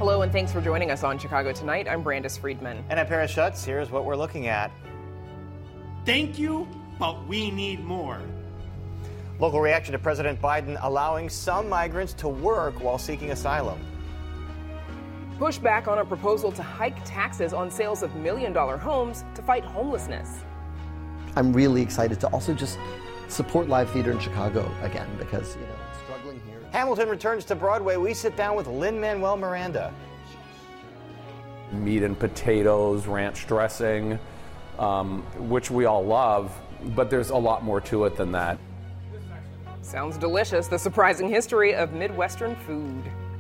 Hello, and thanks for joining us on Chicago Tonight. I'm Brandis Friedman. And I'm Paris Schutz. Here's what we're looking at. Thank you, but we need more. Local reaction to President Biden allowing some migrants to work while seeking asylum. Pushback on a proposal to hike taxes on sales of million-dollar homes to fight homelessness. I'm really excited to also just support live theater in Chicago again because, struggling here. Hamilton returns to Broadway. We sit down with Lin-Manuel Miranda. Meat and potatoes, ranch dressing, which we all love, but there's a lot more to it than that. Sounds delicious, the surprising history of Midwestern food.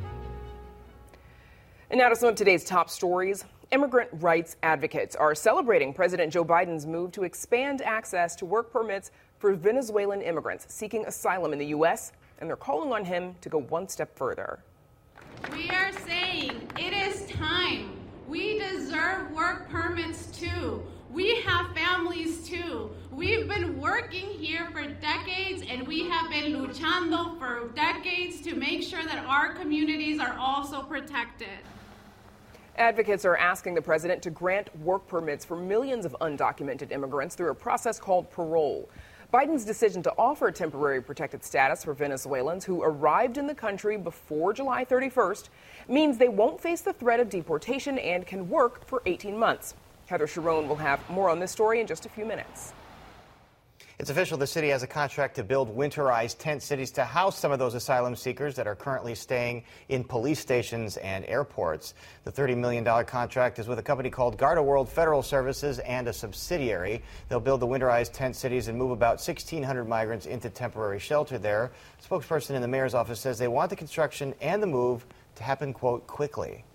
And now to some of today's top stories. Immigrant rights advocates are celebrating President Joe Biden's move to expand access to work permits for Venezuelan immigrants seeking asylum in the U.S., and they're calling on him to go one step further. We are saying it is time. We deserve work permits too. We have families too. We've been working here for decades, and we have been luchando for decades to make sure that our communities are also protected. Advocates are asking the president to grant work permits for millions of undocumented immigrants through a process called parole. Biden's decision to offer temporary protected status for Venezuelans who arrived in the country before July 31st means they won't face the threat of deportation and can work for 18 months. Heather Sharon will have more on this story in just a few minutes. It's official. The city has a contract to build winterized tent cities to house some of those asylum seekers that are currently staying in police stations and airports. The $30 million contract is with a company called Garda World Federal Services and a subsidiary. They'll build the winterized tent cities and move about 1,600 migrants into temporary shelter there. A spokesperson in the mayor's office says they want the construction and the move to happen, quote, quickly.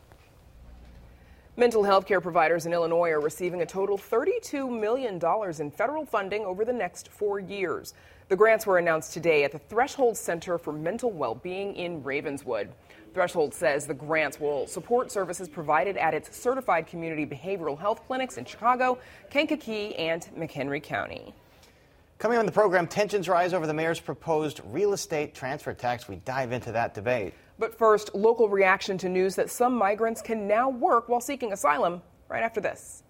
Mental health care providers in Illinois are receiving a total $32 million in federal funding over the next 4 years. The grants were announced today at the Threshold Center for Mental Well-Being in Ravenswood. Threshold says the grants will support services provided at its certified community behavioral health clinics in Chicago, Kankakee, and McHenry County. Coming on the program, tensions rise over the mayor's proposed real estate transfer tax. We dive into that debate. But first, local reaction to news that some migrants can now work while seeking asylum right after this.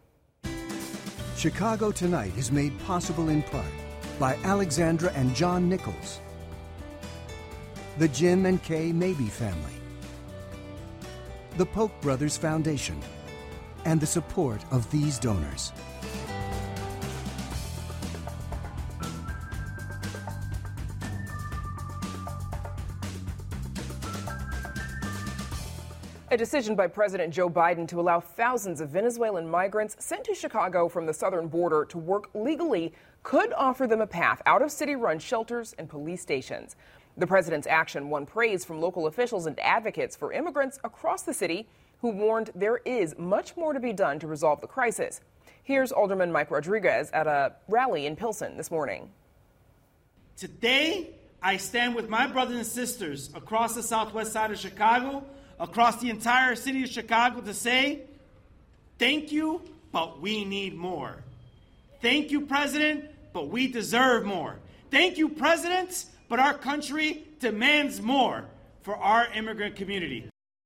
Chicago Tonight is made possible in part by Alexandra and John Nichols, the Jim and Kay Mabey family, the Polk Brothers Foundation, and the support of these donors. A decision by President Joe Biden to allow thousands of Venezuelan migrants sent to Chicago from the southern border to work legally could offer them a path out of city-run shelters and police stations. The president's action won praise from local officials and advocates for immigrants across the city who warned there is much more to be done to resolve the crisis. Here's Alderman Mike Rodriguez at a rally in Pilsen this morning. Today, I stand with my brothers and sisters across the southwest side of Chicago, across the entire city of Chicago, to say, thank you, but we need more. Thank you, President, but we deserve more. Thank you, President, but our country demands more for our immigrant community.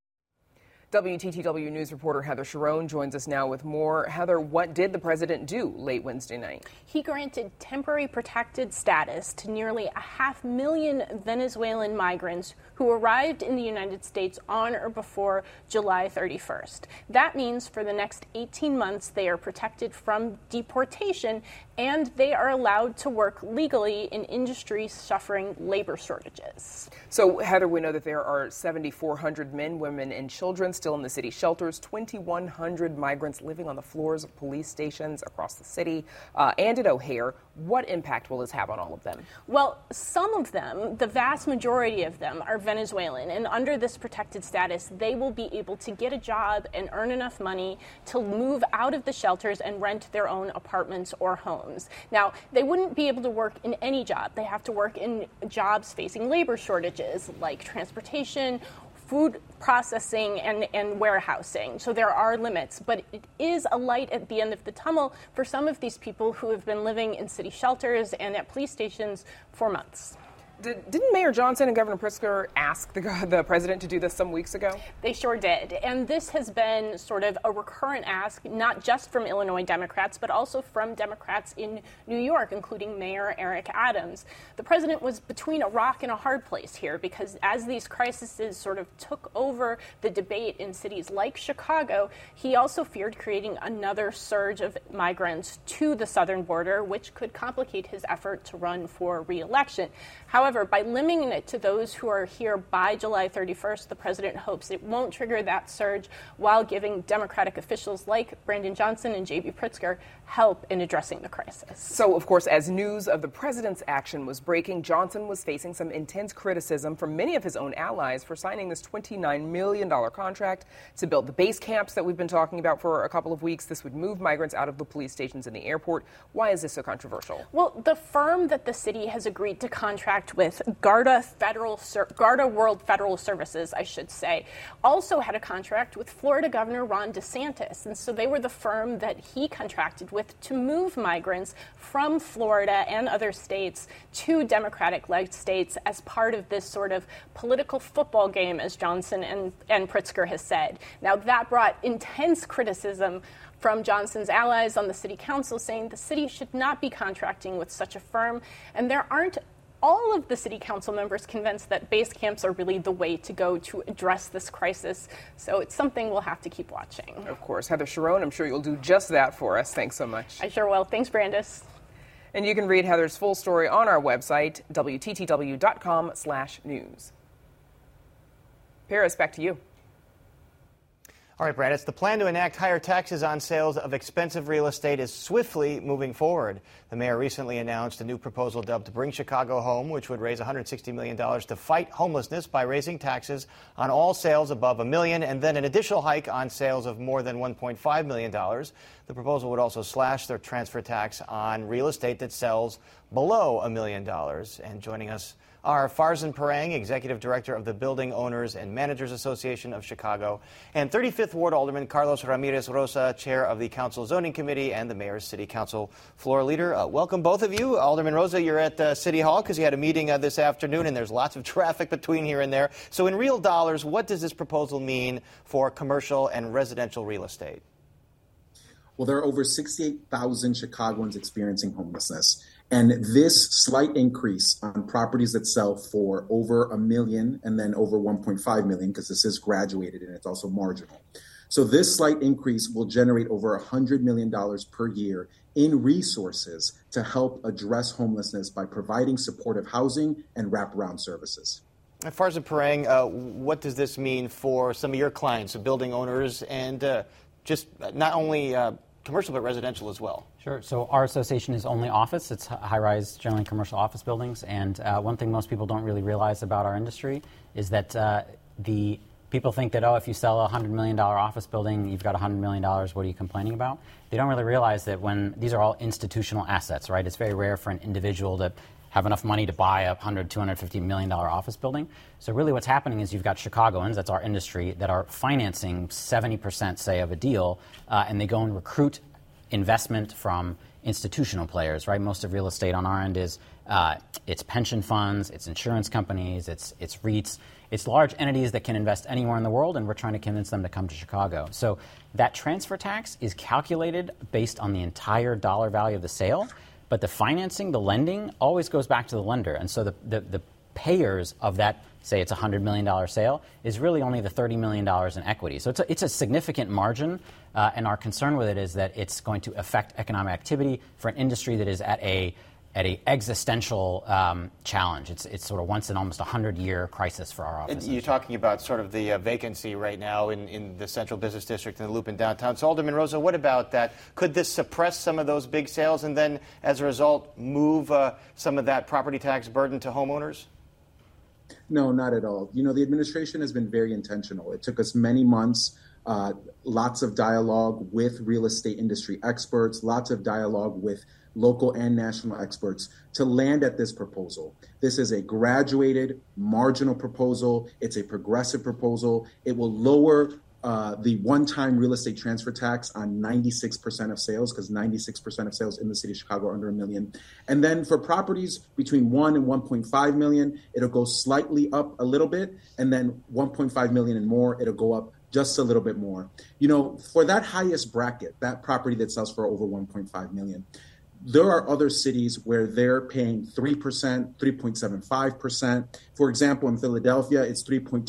WTTW News reporter Heather Sharon joins us now with more. Heather, what did the president do late Wednesday night? He granted temporary protected status to nearly 500,000 Venezuelan migrants who arrived in the United States on or before July 31st. That means for the next 18 months they are protected from deportation and they are allowed to work legally in industries suffering labor shortages. So, Heather, we know that there are 7,400 men, women, and children still in the city shelters, 2,100 migrants living on the floors of police stations across the city and at O'Hare. What impact will this have on all of them? Well, some of them, the vast majority of them, are Venezuelan, and under this protected status, they will be able to get a job and earn enough money to move out of the shelters and rent their own apartments or homes. Now, they wouldn't be able to work in any job. They have to work in jobs facing labor shortages like transportation, food processing, and warehousing. So there are limits, but it is a light at the end of the tunnel for some of these people who have been living in city shelters and at police stations for months. Didn't Mayor Johnson and Governor Pritzker ask the president to do this some weeks ago? They sure did. And this has been sort of a recurrent ask, not just from Illinois Democrats, but also from Democrats in New York, including Mayor Eric Adams. The president was between a rock and a hard place here because as these crises sort of took over the debate in cities like Chicago, he also feared creating another surge of migrants to the southern border, which could complicate his effort to run for re-election. However, by limiting it to those who are here by July 31st, the president hopes it won't trigger that surge while giving Democratic officials like Brandon Johnson and J.B. Pritzker help in addressing the crisis. So, of course, as news of the president's action was breaking, Johnson was facing some intense criticism from many of his own allies for signing this $29 million contract to build the base camps that we've been talking about for a couple of weeks. This would move migrants out of the police stations in the airport. Why is this so controversial? Well, the firm that the city has agreed to contract with, Garda World Federal Services, I should say, also had a contract with Florida Governor Ron DeSantis. And so they were the firm that he contracted with to move migrants from Florida and other states to Democratic-led states as part of this sort of political football game, as Johnson and Pritzker has said. Now, that brought intense criticism from Johnson's allies on the city council, saying the city should not be contracting with such a firm, and there aren't all of the city council members convinced that base camps are really the way to go to address this crisis. So it's something we'll have to keep watching. Of course. Heather Cherone, I'm sure you'll do just that for us. Thanks so much. I sure will. Thanks, Brandis. And you can read Heather's full story on our website, WTTW.com/news. Paris, back to you. All right, Brad, it's the plan to enact higher taxes on sales of expensive real estate is swiftly moving forward. The mayor recently announced a new proposal dubbed Bring Chicago Home, which would raise $160 million to fight homelessness by raising taxes on all sales above $1 million and then an additional hike on sales of more than $1.5 million. The proposal would also slash their transfer tax on real estate that sells below $1 million. And joining us are Farzan Parang, Executive Director of the Building Owners and Managers Association of Chicago, and 35th Ward Alderman Carlos Ramirez Rosa, Chair of the Council Zoning Committee and the Mayor's City Council Floor Leader. Welcome, both of you. Alderman Rosa, you're at City Hall because you had a meeting this afternoon, and there's lots of traffic between here and there. So in real dollars, what does this proposal mean for commercial and residential real estate? Well, there are over 68,000 Chicagoans experiencing homelessness. And this slight increase on properties that sell for over $1 million and then over $1.5 million, because this is graduated and it's also marginal. So this slight increase will generate over $100 million per year in resources to help address homelessness by providing supportive housing and wraparound services. Farzan Parang, what does this mean for some of your clients, the building owners, and just not only commercial but residential as well? Sure. So our association is only office. It's high-rise, generally commercial office buildings. And one thing most people don't really realize about our industry is that the people think that, if you sell a $100 million office building, you've got $100 million. What are you complaining about? They don't really realize that when these are all institutional assets, right? It's very rare for an individual to have enough money to buy a $100, $250 million office building. So really what's happening is you've got Chicagoans, that's our industry, that are financing 70%, say, of a deal, and they go and recruit investment from institutional players, right? Most of real estate on our end is it's pension funds, it's insurance companies, it's REITs. It's large entities that can invest anywhere in the world, and we're trying to convince them to come to Chicago. So that transfer tax is calculated based on the entire dollar value of the sale, but the financing, the lending, always goes back to the lender. And so the payers of that, say it's a $100 million sale, is really only the $30 million in equity. So it's a significant margin, and our concern with it is that it's going to affect economic activity for an industry that is at a existential challenge. It's sort of once in almost 100-year crisis for our office. You're talking about sort of the vacancy right now in the Central Business District and the Loop in downtown. So Alderman Rosa, what about that? Could this suppress some of those big sales and then, as a result, move some of that property tax burden to homeowners? No, not at all. You know, the administration has been very intentional. It took us many months, lots of dialogue with real estate industry experts, lots of dialogue with local and national experts to land at this proposal. This is a graduated, marginal proposal. It's a progressive proposal. It will lower the one-time real estate transfer tax on 96% of sales, because 96% of sales in the city of Chicago are under $1 million. And then for properties between 1 and 1.5 million, it'll go slightly up a little bit. And then 1.5 million and more, it'll go up just a little bit more. You know, for that highest bracket, that property that sells for over 1.5 million, there are other cities where they're paying 3%, 3.75%. For example, in Philadelphia, it's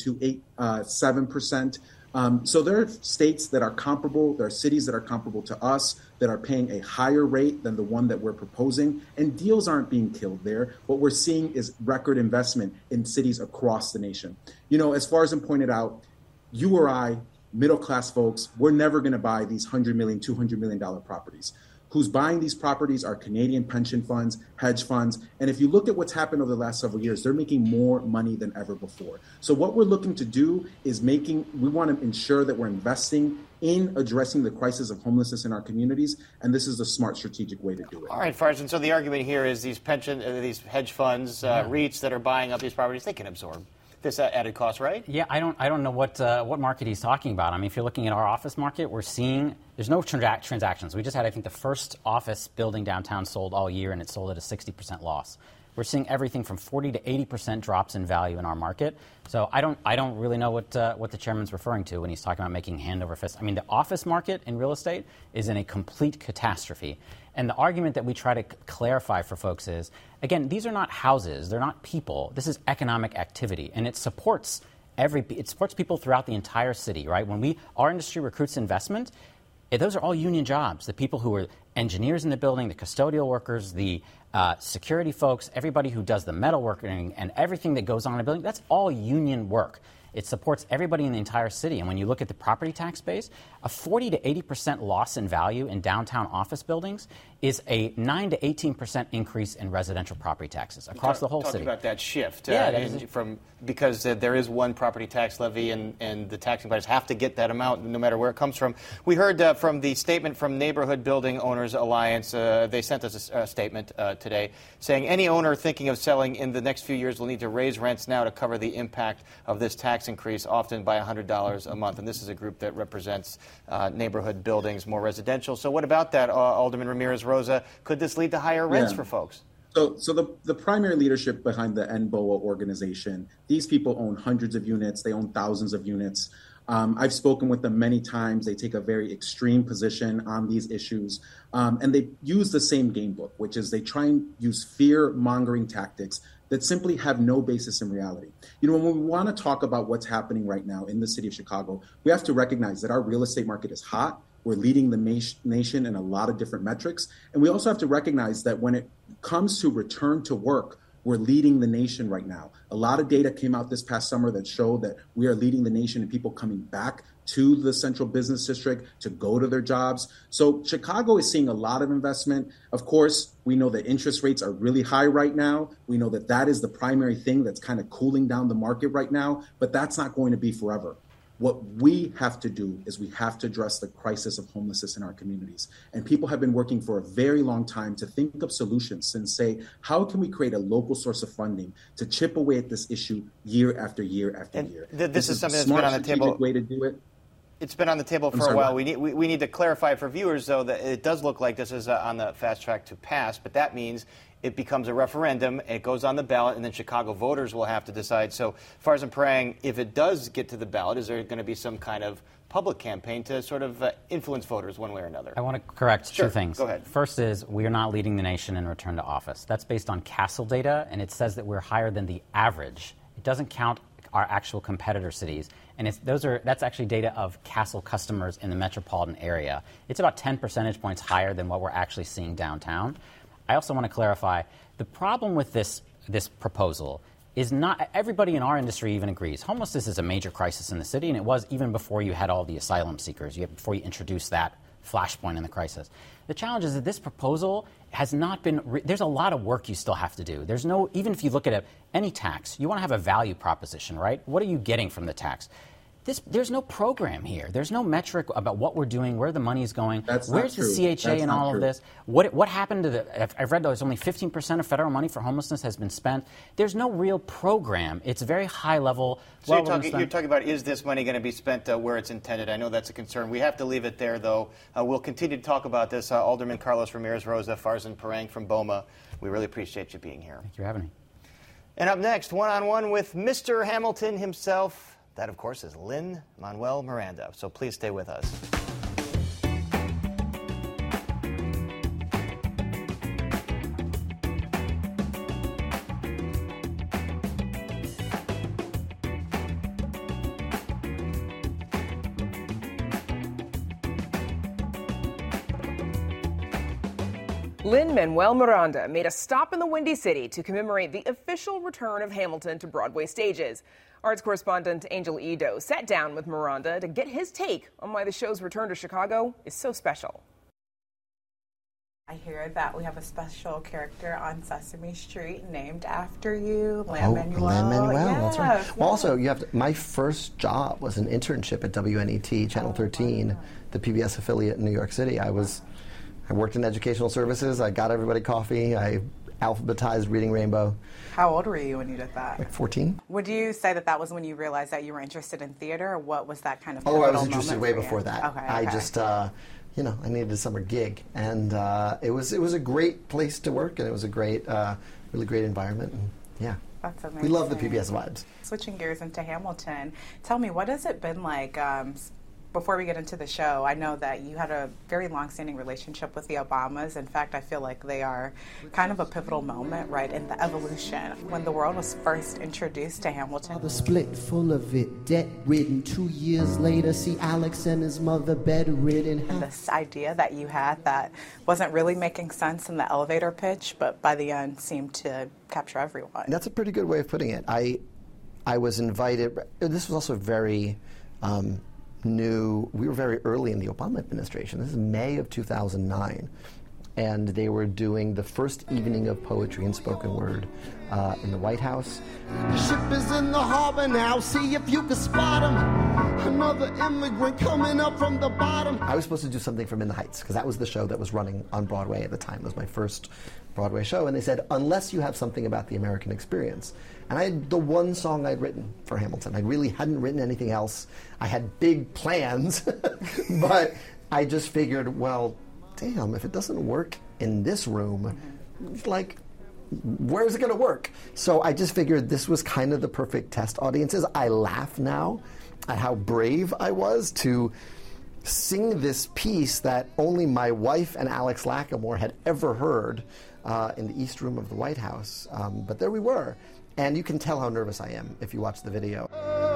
3.287%. So there are states that are comparable. There are cities that are comparable to us that are paying a higher rate than the one that we're proposing. And deals aren't being killed there. What we're seeing is record investment in cities across the nation. You know, as far as I pointed out, you or I, middle-class folks, we're never going to buy these $100 million, $200 million properties. Who's buying these properties are Canadian pension funds, hedge funds. And if you look at what's happened over the last several years, they're making more money than ever before. So what we're looking to do is we want to ensure that we're investing in addressing the crisis of homelessness in our communities. And this is the smart strategic way to do it. All right, Farzan. So the argument here is these these hedge funds, REITs that are buying up these properties, they can absorb this added cost, right? Yeah, I don't know what market he's talking about. I mean, if you're looking at our office market, we're seeing there's no transactions. We just had, I think, the first office building downtown sold all year, and it sold at a 60% loss. We're seeing everything from 40 to 80% drops in value in our market. So I don't really know what the chairman's referring to when he's talking about making hand over fist. I mean, the office market in real estate is in a complete catastrophe. And the argument that we try to clarify for folks is, again, these are not houses. They're not people. This is economic activity, and it supports people throughout the entire city, right? When our industry recruits investment, those are all union jobs. The people who are engineers in the building, the custodial workers, the security folks, everybody who does the metalworking and everything that goes on in a building, that's all union work. It supports everybody in the entire city. And when you look at the property tax base, a 40 to 80% loss in value in downtown office buildings is a 9 to 18% increase in residential property taxes across the whole city. Talk about that shift. Yeah, because there is one property tax levy, and the taxing buyers have to get that amount no matter where it comes from. We heard from the statement from Neighborhood Building Owners Alliance. They sent us a statement today saying any owner thinking of selling in the next few years will need to raise rents now to cover the impact of this tax increase, often by $100 a month. And this is a group that represents neighborhood buildings, more residential. So what about that, Alderman Ramirez-Rosa? Could this lead to higher rents for folks? So the primary leadership behind the NBOA organization, these people own hundreds of units. They own thousands of units. I've spoken with them many times. They take a very extreme position on these issues. And they use the same game book, which is they try and use fear-mongering tactics that simply have no basis in reality. You know, when we want to talk about what's happening right now in the city of Chicago, we have to recognize that our real estate market is hot. We're leading the nation in a lot of different metrics. And we also have to recognize that when it comes to return to work, we're leading the nation right now. A lot of data came out this past summer that showed that we are leading the nation in people coming back to the central business district to go to their jobs. So Chicago is seeing a lot of investment. Of course, we know that interest rates are really high right now. We know that that is the primary thing that's kind of cooling down the market right now, but that's not going to be forever. What we have to do is we have to address the crisis of homelessness in our communities. And people have been working for a very long time to think of solutions and say, how can we create a local source of funding to chip away at this issue year after year after year? This is something that's been on the table. Way to do it. It's been on the table for a while. We need to clarify for viewers, though, that it does look like this is on the fast track to pass, but that means it becomes a referendum, it goes on the ballot, and then Chicago voters will have to decide. So, Farzan Parang, if it does get to the ballot, is there going to be some kind of public campaign to sort of influence voters one way or another? I want to correct two things. Go ahead. First is we are not leading the nation in return to office. That's based on Castle data, and it says that we're higher than the average. It doesn't count our actual competitor cities. And that's actually data of Castle customers in the metropolitan area. It's about 10 percentage points higher than what we're actually seeing downtown. I also want to clarify, the problem with this proposal is not, everybody in our industry even agrees, homelessness is a major crisis in the city, and it was even before you had all the asylum seekers, before you introduced that flashpoint in the crisis. The challenge is that this proposal has not been, there's a lot of work you still have to do. There's no, even if you look at any tax, you want to have a value proposition, right? What are you getting from the tax? there's no program here. There's no metric about what we're doing, where the money is going. That's Where's not the true. CHA That's in not all true. of this? What happened to the? I've read there's only 15% of federal money for homelessness has been spent. There's no real program. It's very high level. So you're talking about, is this money going to be spent where it's intended? I know that's a concern. We have to leave it there, though. We'll continue to talk about this. Alderman Carlos Ramirez-Rosa, Farzan Parang from BOMA. We really appreciate you being here. Thank you for having me. And up next, one-on-one with Mr. Hamilton himself. That, of course, is Lin-Manuel Miranda. So please stay with us. Lin-Manuel Miranda made a stop in the Windy City to commemorate the official return of Hamilton to Broadway stages. Arts correspondent Angel Edo sat down with Miranda to get his take on why the show's return to Chicago is so special. I hear that we have a special character on Sesame Street named after you, Lin-Manuel. Yes, That's right. yes. Well, also, my first job was an internship at WNET, Channel 13, the PBS affiliate in New York City. I worked in educational services. I got everybody coffee. I alphabetized Reading Rainbow. How old were you when you did that? Like 14. Would you say that was when you realized that you were interested in theater, or what was that kind of Oh, I was pivotal interested moment way for you? before that. Okay, I okay. just, I needed a summer gig, and it was a great place to work, and it was a great, really great environment. And, yeah, That's amazing. we love the PBS vibes. Switching gears into Hamilton, tell me, what has it been like? Before we get into the show, I know that you had a very long-standing relationship with the Obamas. In fact, I feel like they are kind of a pivotal moment, right, in the evolution. When the world was first introduced to Hamilton. The split full of it, debt-ridden. 2 years later, see Alex and his mother bedridden. And this idea that you had that wasn't really making sense in the elevator pitch, but by the end seemed to capture everyone. That's a pretty good way of putting it. I was invited. This was also very new. We were very early in the Obama administration. This is May of 2009. And they were doing the first evening of poetry and spoken word in the White House. The ship is in the harbor now, see if you can spot him. Another immigrant coming up from the bottom. I was supposed to do something from In the Heights, because that was the show that was running on Broadway at the time. It was my first Broadway show. And they said, unless you have something about the American experience. And I had the one song I'd written for Hamilton. I really hadn't written anything else. I had big plans, but I just figured, well, damn, if it doesn't work in this room, like, where's it going to work? So I just figured this was kind of the perfect test audiences. I laugh now at how brave I was to sing this piece that only my wife and Alex Lacamoire had ever heard in the East Room of the White House. But there we were. And you can tell how nervous I am if you watch the video.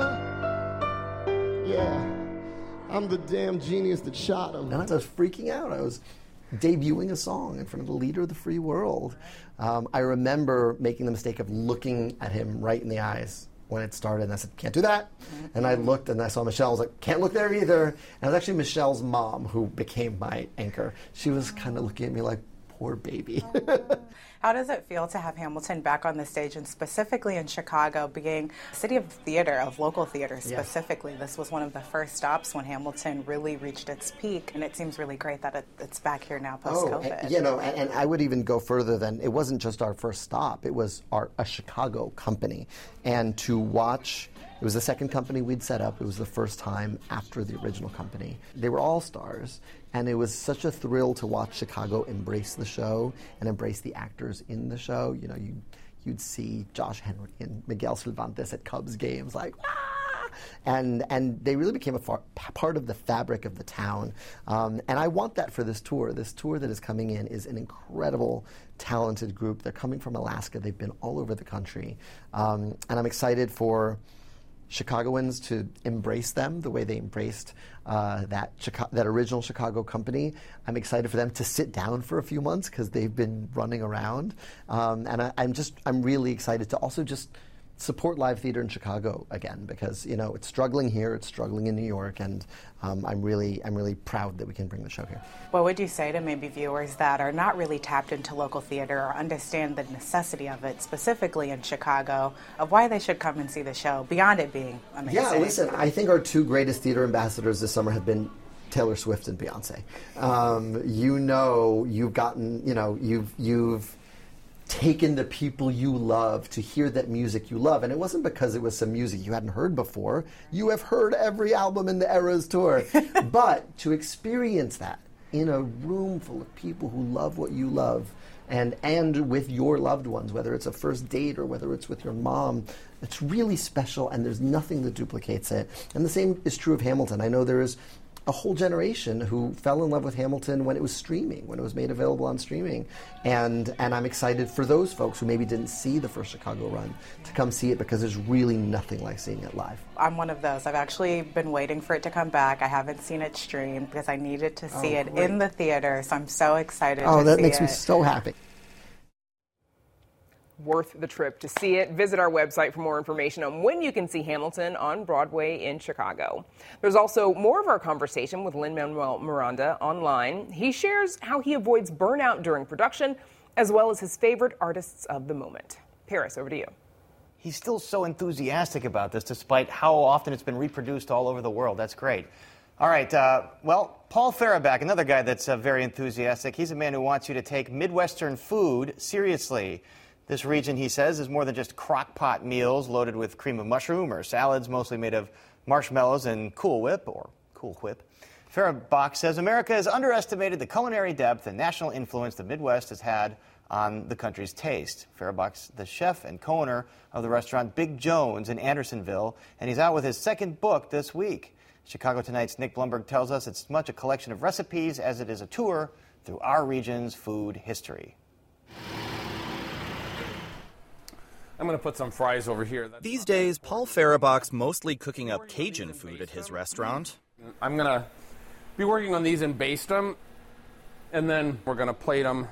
Yeah, I'm the damn genius that shot him. And I was freaking out. I was debuting a song in front of the leader of the free world. I remember making the mistake of looking at him right in the eyes when it started, and I said, can't do that. And I looked and I saw Michelle. I was like, can't look there either. And it was actually Michelle's mom who became my anchor. She was kind of looking at me like, poor baby. How does it feel to have Hamilton back on the stage, and specifically in Chicago, being a city of theater, of local theater specifically? Yeah. This was one of the first stops when Hamilton really reached its peak, and it seems really great that it's back here now post-COVID. And I would even go further than, it wasn't just our first stop, it was a Chicago company. And to watch, it was the second company we'd set up. It was the first time after the original company. They were all stars. And it was such a thrill to watch Chicago embrace the show and embrace the actors in the show. You know, you'd see Josh Henry and Miguel Cervantes at Cubs games, like, ah! And they really became a part of the fabric of the town. And I want that for this tour. This tour that is coming in is an incredible, talented group. They're coming from Alaska. They've been all over the country. And I'm excited for Chicagoans to embrace them the way they embraced that original Chicago company. I'm excited for them to sit down for a few months because they've been running around. And I'm really excited to also just support live theater in Chicago again, because it's struggling here, it's struggling in New York, and I'm really proud that we can bring the show here. What would you say to maybe viewers that are not really tapped into local theater or understand the necessity of it, specifically in Chicago, of why they should come and see the show beyond it being amazing? Yeah, listen, I think our two greatest theater ambassadors this summer have been Taylor Swift and Beyonce. You've taken the people you love to hear that music you love. And it wasn't because it was some music you hadn't heard before. You have heard every album in the Eras Tour. But to experience that in a room full of people who love what you love, and with your loved ones, whether it's a first date or whether it's with your mom, it's really special, and there's nothing that duplicates it. And the same is true of Hamilton. I know there is a whole generation who fell in love with Hamilton when it was streaming, when it was made available on streaming. And I'm excited for those folks who maybe didn't see the first Chicago run to come see it, because there's really nothing like seeing it live. I'm one of those. I've actually been waiting for it to come back. I haven't seen it streamed because I needed to see it in the theater, so I'm so excited to see it. Oh, that makes me so happy. Worth the trip to see it. Visit our website for more information on when you can see Hamilton on Broadway in Chicago. There's also more of our conversation with Lin-Manuel Miranda online. He shares how he avoids burnout during production, as well as his favorite artists of the moment. Paris, over to you. He's still so enthusiastic about this, despite how often it's been reproduced all over the world. That's great. All right, Paul Faraback, another guy that's very enthusiastic. He's a man who wants you to take Midwestern food seriously. This region, he says, is more than just crock-pot meals loaded with cream of mushroom or salads mostly made of marshmallows and Cool Whip, or Cool Whip. Faraback says America has underestimated the culinary depth and national influence the Midwest has had on the country's taste. Faraback's the chef and co-owner of the restaurant Big Jones in Andersonville, and he's out with his second book this week. Chicago Tonight's Nick Blumberg tells us it's as much a collection of recipes as it is a tour through our region's food history. I'm going to put some fries over here. These days, Paul Faraback's mostly cooking up Cajun food at his restaurant. I'm going to be working on these and baste them, and then we're going to plate them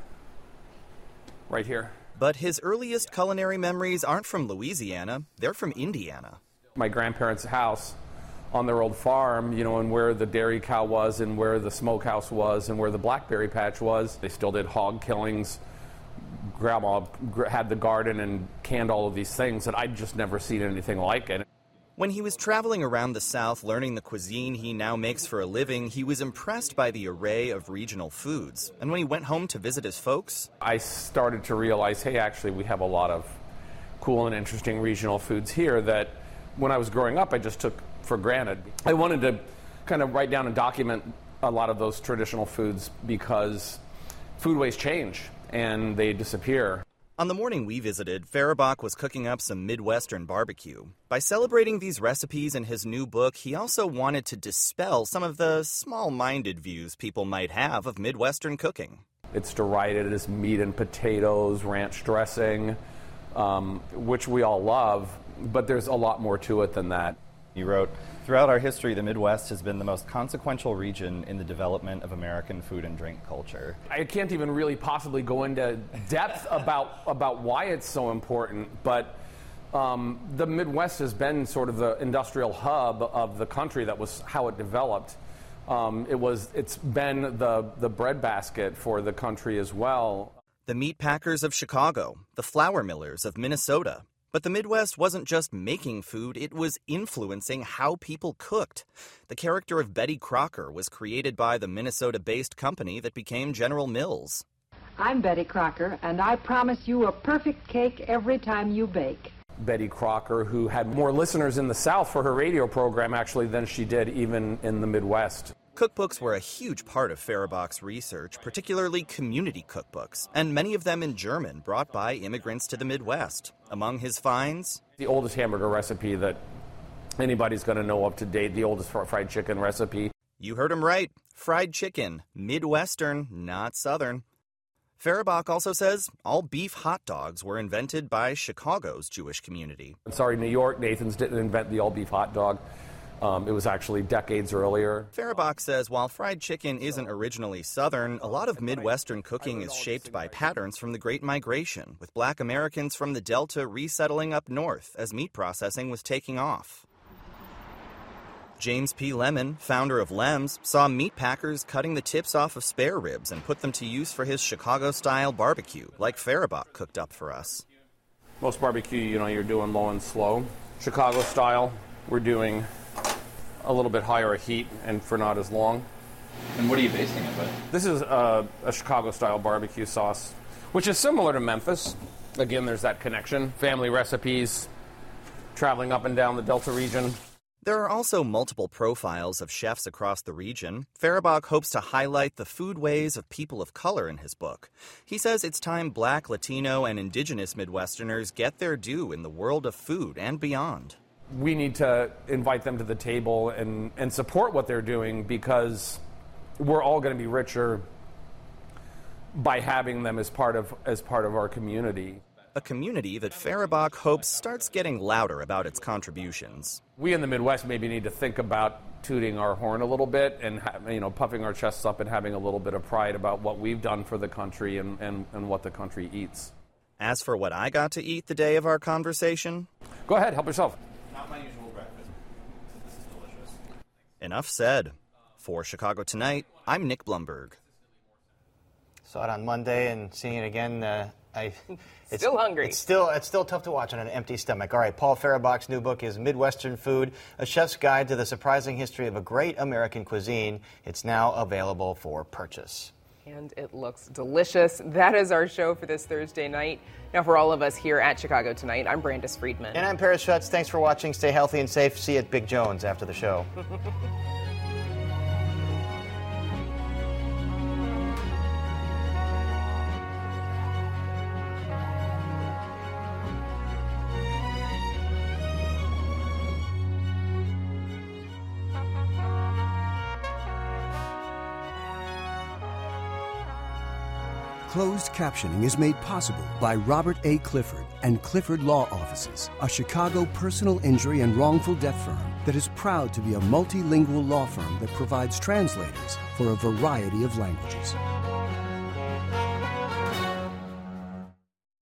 right here. But his earliest culinary memories aren't from Louisiana, they're from Indiana. My grandparents' house on their old farm, and where the dairy cow was and where the smokehouse was and where the blackberry patch was. They still did hog killings. Grandma had the garden and canned all of these things, and I'd just never seen anything like it. When he was traveling around the South learning the cuisine he now makes for a living, he was impressed by the array of regional foods. And when he went home to visit his folks, I started to realize, hey, actually, we have a lot of cool and interesting regional foods here that when I was growing up, I just took for granted. I wanted to kind of write down and document a lot of those traditional foods because foodways change and they disappear. On the morning we visited, Faraback was cooking up some Midwestern barbecue. By celebrating these recipes in his new book, he also wanted to dispel some of the small-minded views people might have of Midwestern cooking. It's derided as meat and potatoes, ranch dressing, which we all love, but there's a lot more to it than that. You wrote, throughout our history, the Midwest has been the most consequential region in the development of American food and drink culture. I can't even really possibly go into depth about why it's so important, but the Midwest has been sort of the industrial hub of the country. That was how it developed. It's been the breadbasket for the country as well. The meat packers of Chicago, the flour millers of Minnesota. But the Midwest wasn't just making food, it was influencing how people cooked. The character of Betty Crocker was created by the Minnesota-based company that became General Mills. I'm Betty Crocker, and I promise you a perfect cake every time you bake. Betty Crocker, who had more listeners in the South for her radio program, actually, than she did even in the Midwest. Cookbooks were a huge part of Faraback's research, particularly community cookbooks, and many of them in German, brought by immigrants to the Midwest. Among his finds, the oldest hamburger recipe that anybody's going to know up to date, the oldest fried chicken recipe. You heard him right. Fried chicken. Midwestern, not Southern. Faraback also says all beef hot dogs were invented by Chicago's Jewish community. Sorry, New York, Nathan's didn't invent the all-beef hot dog. It was actually decades earlier. Fehrbach says while fried chicken isn't originally Southern, a lot of Midwestern cooking is shaped by patterns from the Great Migration, with Black Americans from the Delta resettling up north as meat processing was taking off. James P. Lemon, founder of Lem's, saw meat packers cutting the tips off of spare ribs and put them to use for his Chicago-style barbecue, like Fehrbach cooked up for us. Most barbecue, you're doing low and slow. Chicago-style, we're doing a little bit higher heat and for not as long. And what are you basting it with? This is a Chicago-style barbecue sauce, which is similar to Memphis. Again, there's that connection. Family recipes, traveling up and down the Delta region. There are also multiple profiles of chefs across the region. Fehrbach hopes to highlight the food ways of people of color in his book. He says it's time Black, Latino, and indigenous Midwesterners get their due in the world of food and beyond. We need to invite them to the table and support what they're doing, because we're all going to be richer by having them as part of our community. A community that Fehrbach hopes starts getting louder about its contributions. We in the Midwest maybe need to think about tooting our horn a little bit and puffing our chests up and having a little bit of pride about what we've done for the country and what the country eats. As for what I got to eat the day of our conversation... Go ahead, help yourself. Not my usual breakfast. This is delicious. Enough said. For Chicago Tonight, I'm Nick Blumberg. Saw it on Monday and seeing it again... It's still hungry. It's still tough to watch on an empty stomach. All right, Paul Fehrbach's new book is Midwestern Food, A Chef's Guide to the Surprising History of a Great American Cuisine. It's now available for purchase. And it looks delicious. That is our show for this Thursday night. Now, for all of us here at Chicago Tonight, I'm Brandis Friedman. And I'm Paris Schutz. Thanks for watching. Stay healthy and safe. See you at Big Jones after the show. Closed captioning is made possible by Robert A. Clifford and Clifford Law Offices, a Chicago personal injury and wrongful death firm that is proud to be a multilingual law firm that provides translators for a variety of languages.